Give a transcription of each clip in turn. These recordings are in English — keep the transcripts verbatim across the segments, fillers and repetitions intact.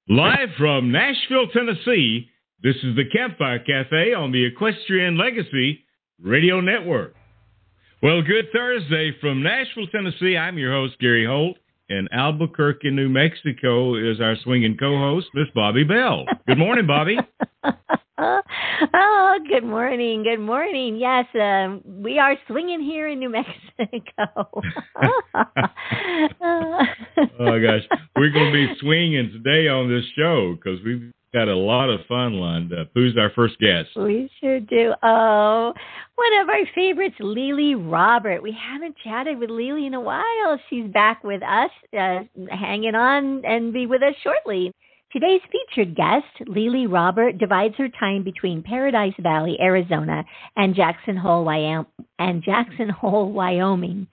Live from Nashville, Tennessee, this is the Campfire Cafe on the Equestrian Legacy Radio Network. Well, good Thursday from Nashville, Tennessee. I'm your host, Gary Holt, and Albuquerque, New Mexico is our swinging co-host, Miss Bobby Bell. Good morning, Bobby. Oh, good morning. Good morning. Yes, um, we are swinging here in New Mexico. Oh, gosh. We're going to be swinging today on this show because we've got a lot of fun lined up. Who's our first guest? We sure do. Oh, one of our favorites, Lily Robert. We haven't chatted with Lily in a while. She's back with us, uh, hanging on and be with us shortly. Today's featured guest, Lily Robert, divides her time between Paradise Valley, Arizona, and Jackson Hole, Wyoming. And Jackson Hole, Wyoming.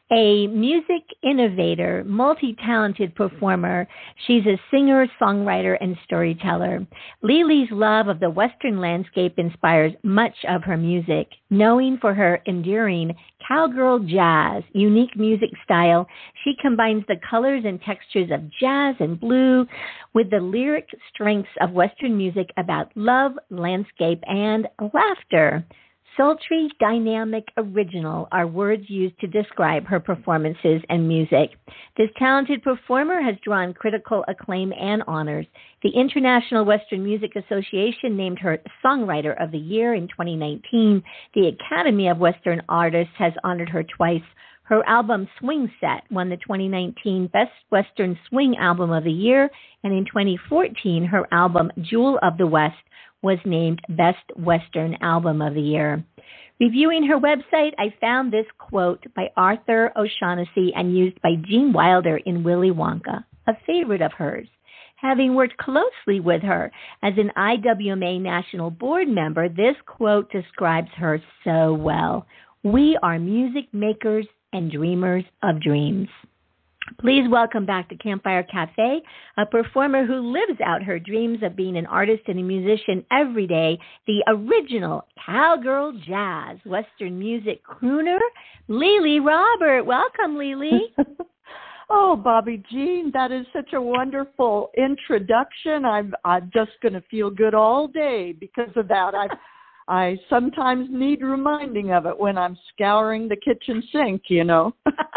A music innovator, multi-talented performer, she's a singer, songwriter, and storyteller. Lily's love of the Western landscape inspires much of her music. Knowing for her enduring cowgirl jazz, unique music style, she combines the colors and textures of jazz and blue with the lyric strengths of Western music about love, landscape, and laughter. Sultry, dynamic, original are words used to describe her performances and music. This talented performer has drawn critical acclaim and honors. The International Western Music Association named her Songwriter of the Year in twenty nineteen. The Academy of Western Artists has honored her twice. Her album Swing Set won the twenty nineteen Best Western Swing Album of the Year, and in twenty fourteen, her album Jewel of the West was named Best Western Album of the Year. Reviewing her website, I found this quote by Arthur O'Shaughnessy and used by Gene Wilder in Willy Wonka, a favorite of hers. Having worked closely with her as an I W M A National Board member, this quote describes her so well. We are music makers and dreamers of dreams. Please welcome back to Campfire Cafe, a performer who lives out her dreams of being an artist and a musician every day, the original cowgirl jazz Western music crooner, Lily Robert. Welcome, Lily. Oh, Bobby Jean, that is such a wonderful introduction. I'm I'm just going to feel good all day because of that. I I sometimes need reminding of it when I'm scouring the kitchen sink, you know.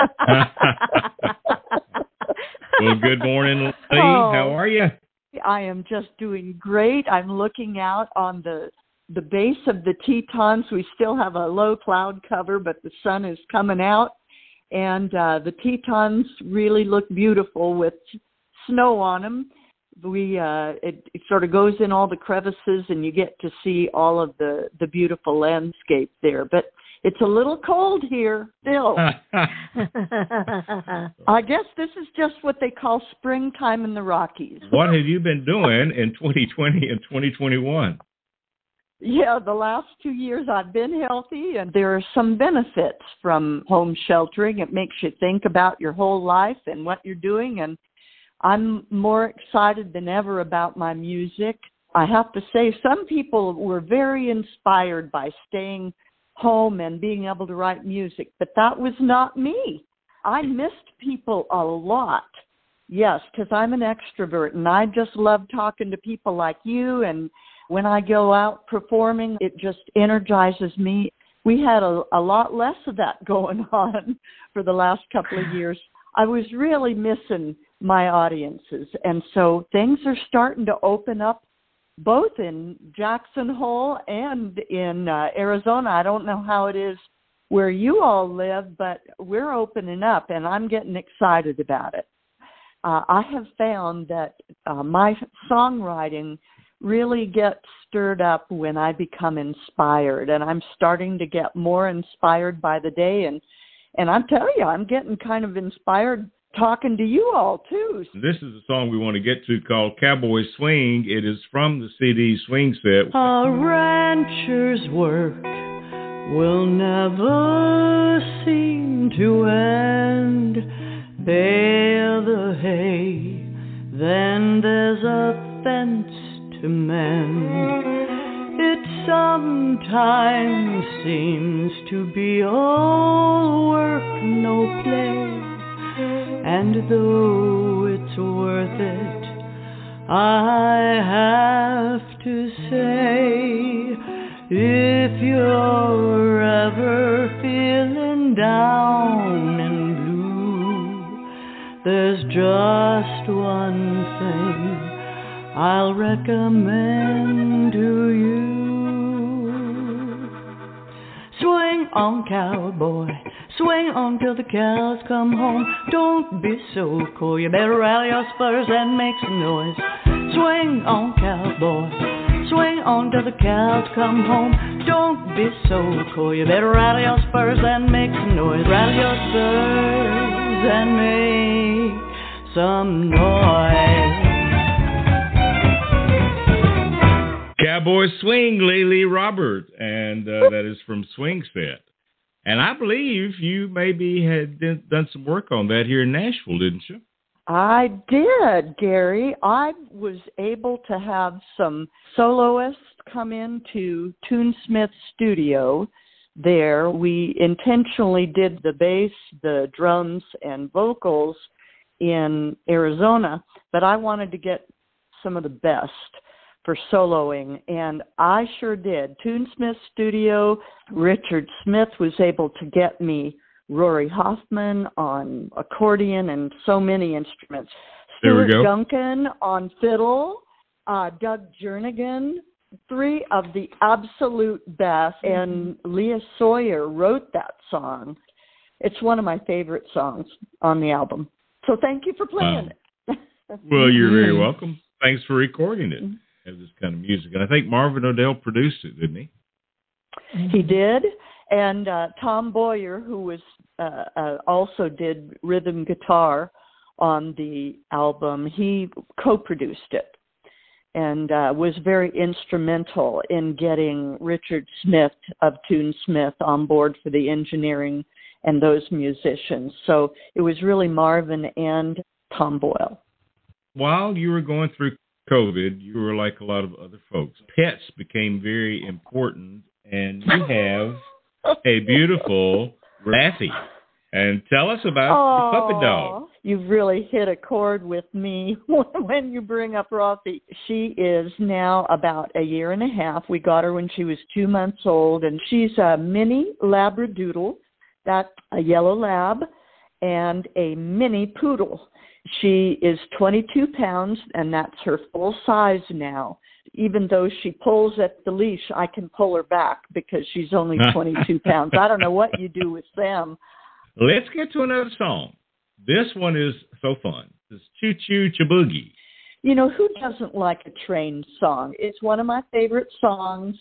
Well, good morning, Lee. Oh, How are you? I am just doing great. I'm looking out on the the base of the Tetons. We still have a low cloud cover, but the sun is coming out, and uh, the Tetons really look beautiful with snow on them. We uh, it, it sort of goes in all the crevices, and you get to see all of the, the beautiful landscape there. But it's a little cold here still. I guess this is just what they call springtime in the Rockies. What have you been doing in twenty twenty and twenty twenty-one? Yeah, the last two years I've been healthy, and there are some benefits from home sheltering. It makes you think about your whole life and what you're doing, and I'm more excited than ever about my music. I have to say, some people were very inspired by staying home and being able to write music, but that was not me. I missed people a lot. Yes, because I'm an extrovert, and I just love talking to people like you, and when I go out performing, it just energizes me. We had a, a lot less of that going on for the last couple of years. I was really missing my audiences, and so things are starting to open up both in Jackson Hole and in uh, Arizona. I don't know how it is where you all live, but we're opening up, and I'm getting excited about it. Uh, I have found that uh, my songwriting really gets stirred up when I become inspired, and I'm starting to get more inspired by the day, and and I'm telling you, I'm getting kind of inspired talking to you all, too. This is a song we want to get to called Cowboy Swing. It is from the C D Swing Set. A rancher's work will never seem to end. Bale the hay, then there's a fence to mend. It sometimes seems to be all work, no play. And though it's worth it, I have to say, if you're ever feeling down and blue, there's just one thing I'll recommend to you. Swing on, cowboy, swing on till the cows come home. Don't be so cool, you better rally your spurs and make some noise. Swing on, cowboy, swing on till the cows come home. Don't be so cool, you better rally your spurs and make some noise. Rally your spurs and make some noise. Cowboy Swing, Lily Robert, and uh, that is from Swing Set. And I believe you maybe had done some work on that here in Nashville, didn't you? I did, Gary. I was able to have some soloists come into Tunesmith Studio there. We intentionally did the bass, the drums, and vocals in Arizona, but I wanted to get some of the best for soloing, and I sure did. Tunesmith Studio, Richard Smith was able to get me Rory Hoffman on accordion and so many instruments. There we Stuart go. Duncan on fiddle, uh, Doug Jernigan, three of the absolute best, and Leah Sawyer wrote that song. It's one of my favorite songs on the album. So thank you for playing wow. it. Well, you're very welcome. Thanks for recording it. Have this kind of music. And I think Marvin Odell produced it, didn't he? He did. And uh, Tom Boyer, who was uh, uh, also did rhythm guitar on the album, he co-produced it and uh, was very instrumental in getting Richard Smith of Tunesmith on board for the engineering and those musicians. So it was really Marvin and Tom Boyle. While you were going through COVID, you were like a lot of other folks. Pets became very important, and you have a beautiful Raffi. And tell us about oh, the puppy dog. You've really hit a chord with me when you bring up Raffi. She is now about a year and a half. We got her when she was two months old, and she's a mini Labradoodle. That's a yellow lab and a mini poodle. She is twenty-two pounds, and that's her full size now. Even though she pulls at the leash, I can pull her back because she's only twenty-two pounds. I don't know what you do with them. Let's get to another song. This one is so fun. It's Choo Choo Chaboogie. You know, who doesn't like a train song? It's one of my favorite songs.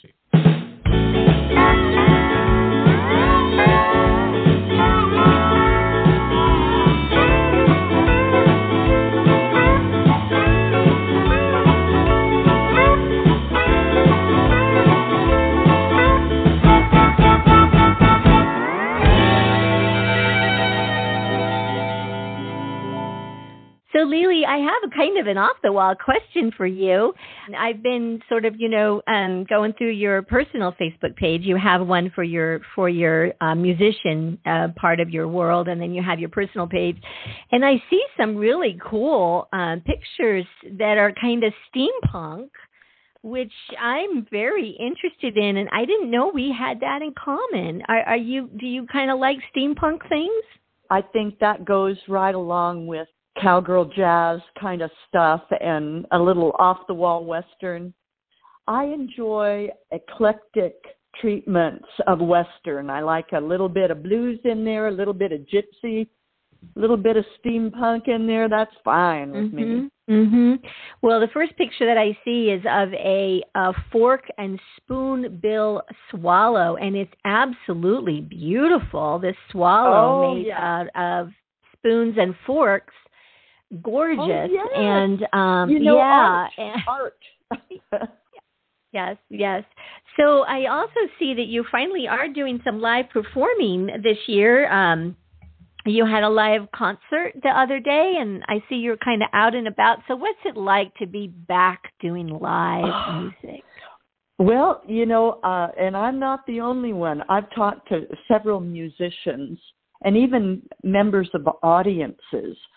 So, Lily, I have a kind of an off-the-wall question for you. I've been sort of, you know, um, going through your personal Facebook page. You have one for your for your uh, musician uh, part of your world, and then you have your personal page. And I see some really cool uh, pictures that are kind of steampunk, which I'm very interested in, and I didn't know we had that in common. Are, are you? Do you kind of like steampunk things? I think that goes right along with cowgirl jazz kind of stuff and a little off-the-wall Western. I enjoy eclectic treatments of Western. I like a little bit of blues in there, a little bit of gypsy, a little bit of steampunk in there. That's fine with mm-hmm. me. Mm-hmm. Well, the first picture that I see is of a, a fork and spoon bill swallow, and it's absolutely beautiful. This swallow oh, made yeah. out of spoons and forks. Gorgeous. Oh, yes. And um you know, yeah art, art. yes yes so I also see that you finally are doing some live performing this year. Um you had a live concert the other day, and I see you're kind of out and about. So what's it like to be back doing live music? Well, you know, uh and I'm not the only one. I've talked to several musicians and even members of audiences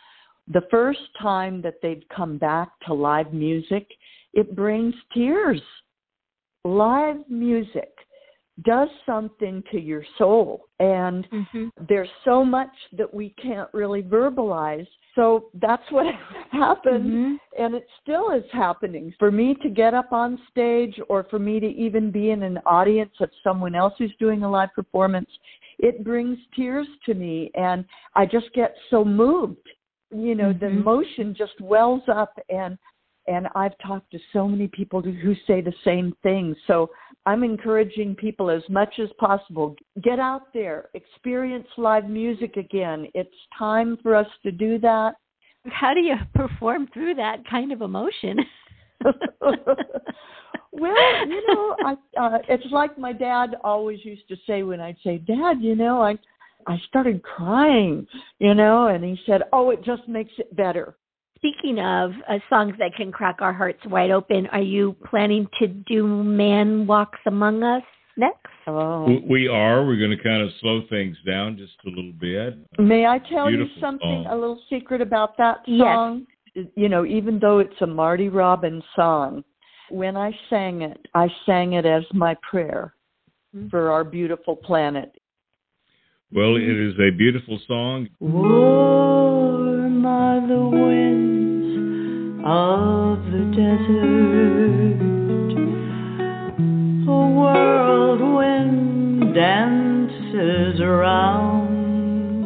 the first time that they've come back to live music, it brings tears. Live music does something to your soul, and mm-hmm. there's so much that we can't really verbalize. So that's what happened, mm-hmm. and it still is happening. For me to get up on stage, or for me to even be in an audience of someone else who's doing a live performance, it brings tears to me, and I just get so moved. You know, mm-hmm. the emotion just wells up, and and I've talked to so many people who say the same thing. So I'm encouraging people as much as possible, get out there, experience live music again. It's time for us to do that. How do you perform through that kind of emotion? Well, you know, I, uh, it's like my dad always used to say when I'd say, Dad, you know, I, I started crying, you know, and he said, oh, it just makes it better. Speaking of uh, songs that can crack our hearts wide open, are you planning to do Man Walks Among Us next? Oh. We are. We're going to kind of slow things down just a little bit. May I tell Beautiful you something, song. a little secret about that song? Yes. You know, even though it's a Marty Robbins song, when I sang it, I sang it as my prayer mm-hmm. for our beautiful planet. Well, it is a beautiful song. Warm are the winds of the desert, a whirlwind dances around.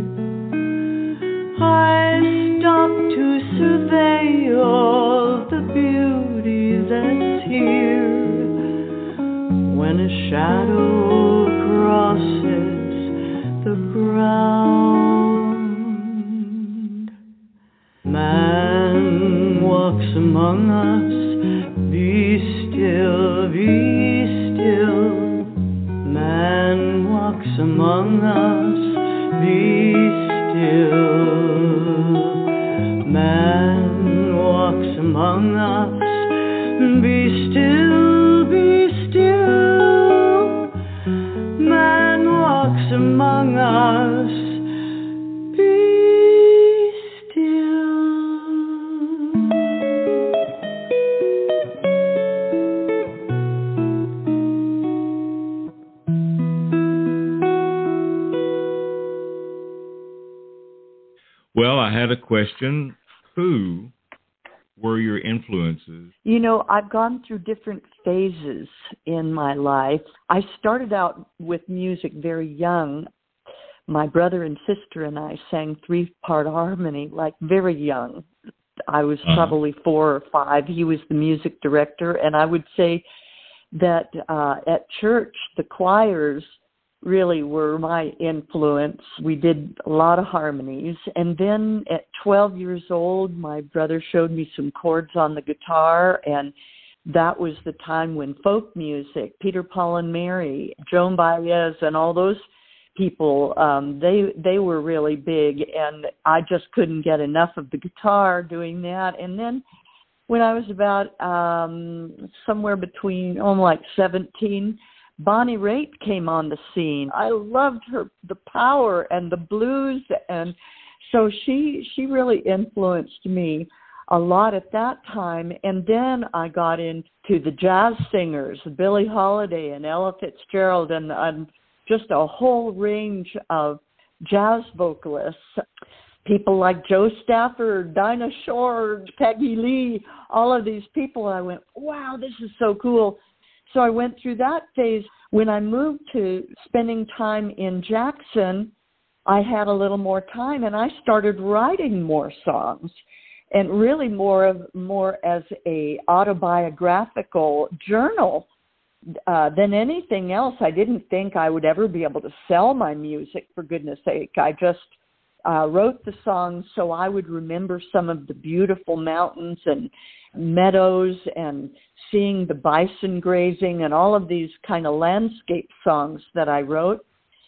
I stop to survey all the beauty that's here, when a shadow crosses the ground. Man walks among us, be still, be still. Man walks among us, be still. Man walks among us, be still, be still. Man walks among us, be still. Well, I had a question. Who were your influences? You know, I've gone through different phases in my life. I started out with music very young. My brother and sister and I sang three-part harmony, like very young. I was uh-huh. probably four or five. He was the music director, and I would say that uh, at church, the choirs really were my influence. We did a lot of harmonies. And then at twelve years old, my brother showed me some chords on the guitar, and that was the time when folk music, Peter, Paul and Mary, Joan Baez, and all those people, um, they they were really big, and I just couldn't get enough of the guitar doing that. And then when I was about um, somewhere between, oh, like seventeen, Bonnie Raitt came on the scene. I loved her, the power and the blues, and so she she really influenced me a lot at that time. And then I got into the jazz singers, Billie Holiday and Ella Fitzgerald, and, and just a whole range of jazz vocalists. People like Joe Stafford, Dinah Shore, Peggy Lee, all of these people. I went, wow, this is so cool. So I went through that phase. When I moved to spending time in Jackson, I had a little more time, and I started writing more songs, and really more of more as a autobiographical journal uh, than anything else. I didn't think I would ever be able to sell my music, for goodness sake. I just uh, wrote the songs so I would remember some of the beautiful mountains and meadows and seeing the bison grazing and all of these kind of landscape songs that I wrote.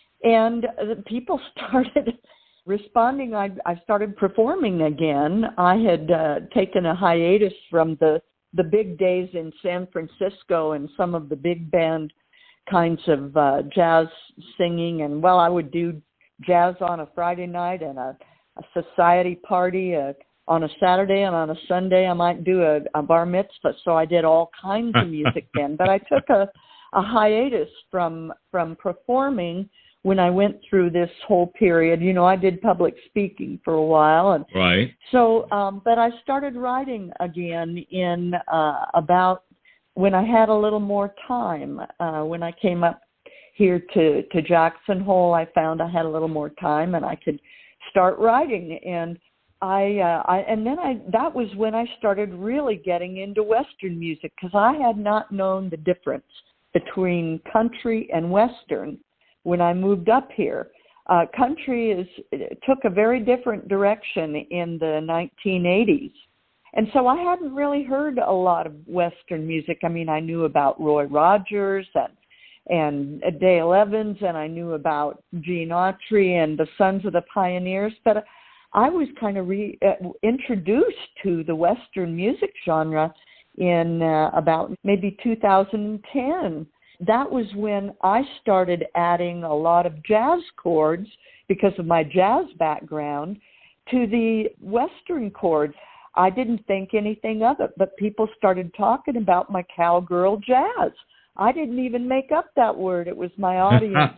And the people started responding. I, I started performing again. I had uh, taken a hiatus from the, the big days in San Francisco and some of the big band kinds of uh, jazz singing. And, well, I would do jazz on a Friday night and a a society party, a on a Saturday, and on a Sunday I might do a, a bar mitzvah. So I did all kinds of music then. But I took a, a hiatus from from performing when I went through this whole period. You know, I did public speaking for a while. And right. So, um, but I started writing again in uh, about when I had a little more time. Uh, when I came up here to, to Jackson Hole, I found I had a little more time and I could start writing. And I, uh, I, and then I, that was when I started really getting into Western music, because I had not known the difference between country and Western when I moved up here. Uh, country is, took a very different direction in the nineteen eighties. And so I hadn't really heard a lot of Western music. I mean, I knew about Roy Rogers and, and Dale Evans, and I knew about Gene Autry and the Sons of the Pioneers, but I was kind of re, uh, introduced to the Western music genre in uh, about maybe two thousand ten. That was when I started adding a lot of jazz chords, because of my jazz background, to the Western chords. I didn't think anything of it, but people started talking about my cowgirl jazz. I didn't even make up that word. It was my audience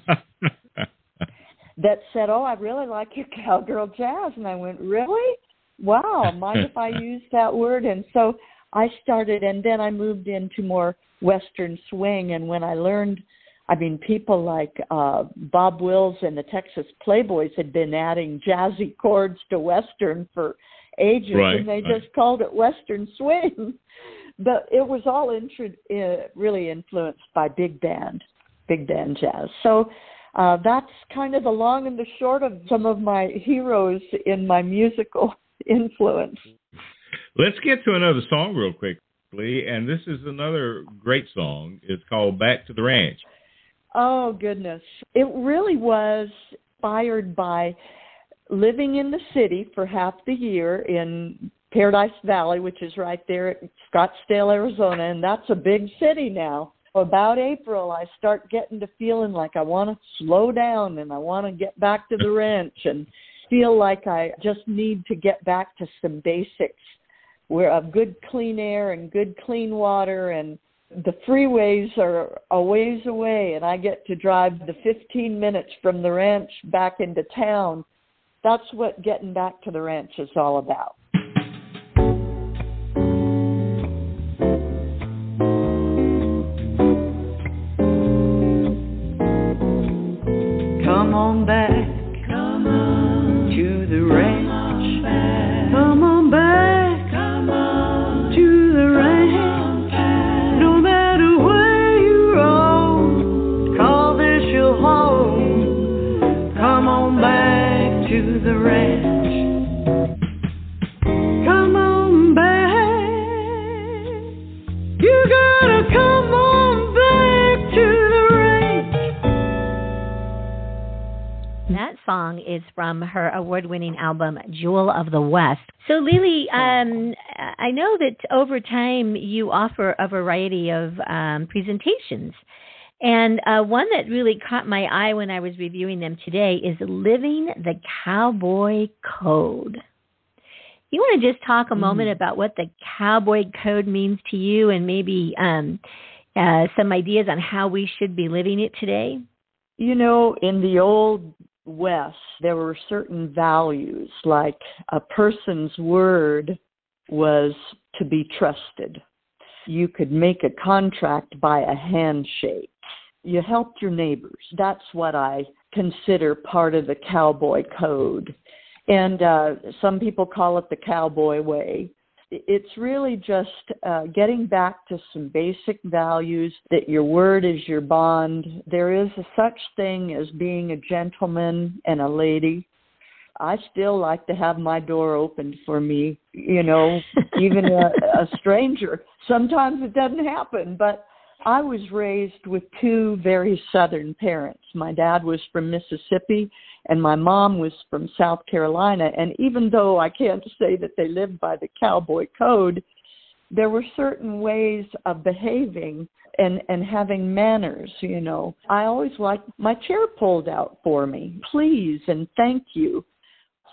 that said, oh, I really like your cowgirl jazz. And I went, really? Wow, mind if I use that word? And so I started, and then I moved into more Western swing. And when I learned, I mean, people like uh, Bob Wills and the Texas Playboys had been adding jazzy chords to Western for ages, right, and they right. just called it Western swing. But it was all intro- uh, really influenced by big band, big band jazz. So Uh, that's kind of the long and the short of some of my heroes in my musical influence. Let's get to another song real quickly, and this is another great song. It's called Back to the Ranch. Oh, goodness. It really was inspired by living in the city for half the year in Paradise Valley, which is right there at Scottsdale, Arizona, and that's a big city now. About April, I start getting to feeling like I want to slow down and I want to get back to the ranch and feel like I just need to get back to some basics where of good clean air and good clean water, and the freeways are a ways away and I get to drive the fifteen minutes from the ranch back into town. That's what getting back to the ranch is all about. Come on back, come on to the ranch. Come on back, come on to the ranch. No matter where you roam, call this your home. Come on back to the ranch. Come on back. You gotta come on back to the ranch. That song is from her award-winning album, Jewel of the West. So, Lily, um, I know that over time you offer a variety of um, presentations. And uh, one that really caught my eye when I was reviewing them today is Living the Cowboy Code. You want to just talk a mm. moment about what the Cowboy Code means to you, and maybe um, uh, some ideas on how we should be living it today? You know, in the old West, there were certain values, like a person's word was to be trusted. You could make a contract by a handshake. You helped your neighbors. That's what I consider part of the Cowboy Code. And uh, some people call it the Cowboy Way. It's really just uh, getting back to some basic values, that your word is your bond. There is a such thing as being a gentleman and a lady. I still like to have my door opened for me, you know, even a, a stranger. Sometimes it doesn't happen, but I was raised with two very Southern parents. My dad was from Mississippi, and my mom was from South Carolina. And even though I can't say that they lived by the Cowboy Code, there were certain ways of behaving and, and having manners, you know. I always liked my chair pulled out for me, please and thank you.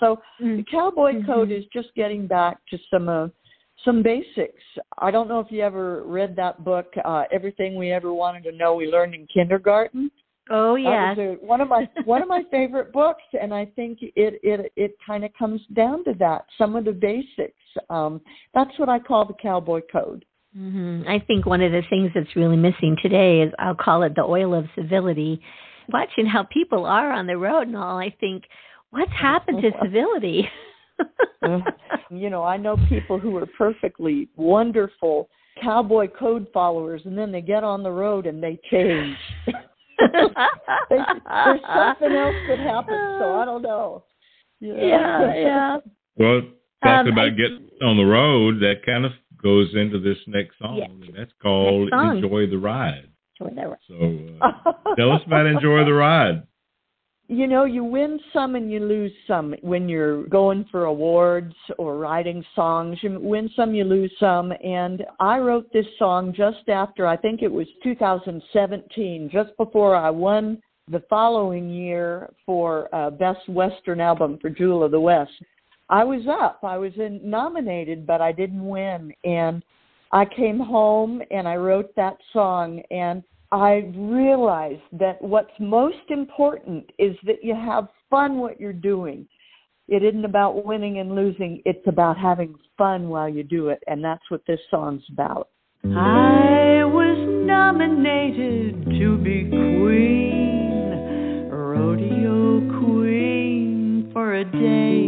So Mm-hmm. the Cowboy Mm-hmm. Code is just getting back to some uh, some basics. I don't know if you ever read that book, uh, Everything We Ever Wanted to Know We Learned in Kindergarten. Oh, yes. That was a, one of my one of my favorite books, and I think it it it kind of comes down to that. Some of the basics. Um, that's what I call the Cowboy Code. Mm-hmm. I think one of the things that's really missing today is, I'll call it the oil of civility. Watching how people are on the road and all, I think, what's happened to civility? You know, I know people who are perfectly wonderful Cowboy Code followers, and then they get on the road and they change. they, there's something else that happens, so I don't know. Yeah, yeah. yeah. Well, talking Um, about I- getting on the road, that kind of goes into this next song. Yes. And that's called Next song. Enjoy the Ride. Enjoy the Ride. So uh, tell us about Enjoy the Ride. You know, you win some and you lose some when you're going for awards or writing songs. You win some, you lose some. And I wrote this song just after, I think it was two thousand seventeen, just before I won the following year for uh, Best Western Album for Jewel of the West. I was up. I was in, nominated, but I didn't win. And I came home and I wrote that song, and I realized that what's most important is that you have fun what you're doing. It isn't about winning and losing. It's about having fun while you do it, and that's what this song's about. I was nominated to be queen, rodeo queen for a day.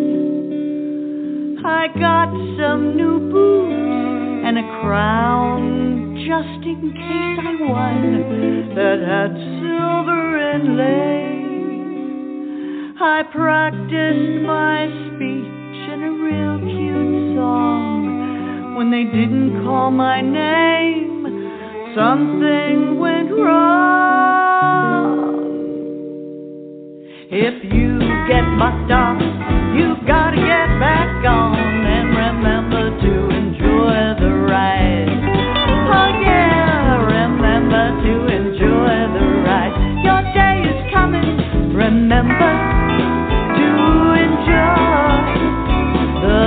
I got some new boots and a crown just in case I won that had silver inlay. I practiced my speech in a real cute song. When they didn't call my name, something went wrong. If you get bucked off, you've got to get back on, and remember to enjoy the ride. Oh yeah, remember to enjoy the ride. Your day is coming, remember to enjoy the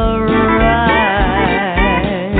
ride.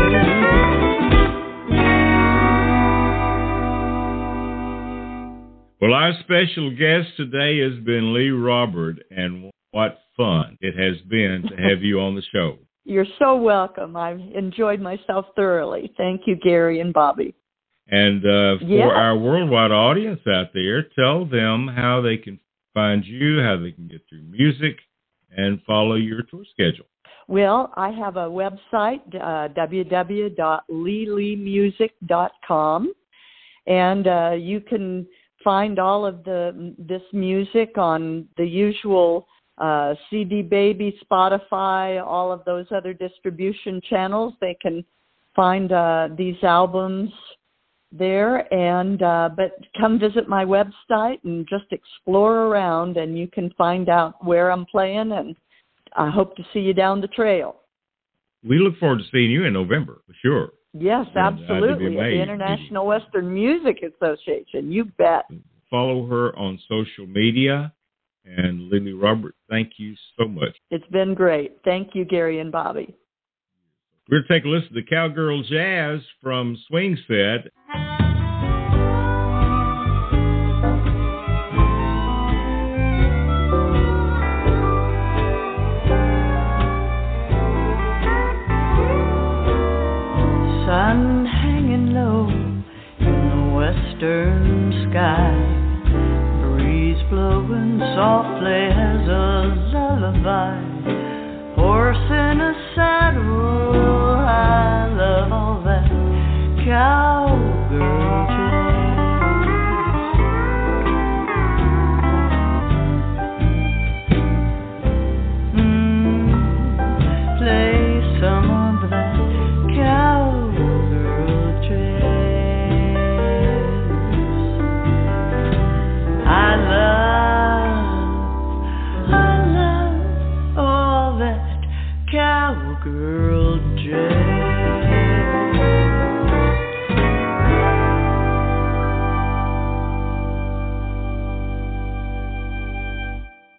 Well, our special guest today has been Lee Robert, and what fun it has been to have you on the show. You're so welcome. I've enjoyed myself thoroughly. Thank you, Gary and Bobby. And uh, for Yeah. our worldwide audience out there, tell them how they can find you, how they can get through music, and follow your tour schedule. Well, I have a website, uh, w w w dot lee lee music dot com, and uh, you can find all of the this music on the usual uh, C D Baby, Spotify, all of those other distribution channels. They can find uh, these albums there, and uh, but come visit my website and just explore around, and you can find out where I'm playing, and I hope to see you down the trail. We look forward to seeing you in November, for sure. Yes, And I'd be absolutely. At the amazed. International Western Music Association. You bet. Follow her on social media. And Lily Robert, thank you so much. It's been great. Thank you, Gary and Bobby. We're going to take a listen to Cowgirl Jazz from Swing Set. Sun hanging low in the western sky, breeze blowing softly as a lullaby, horse in a saddle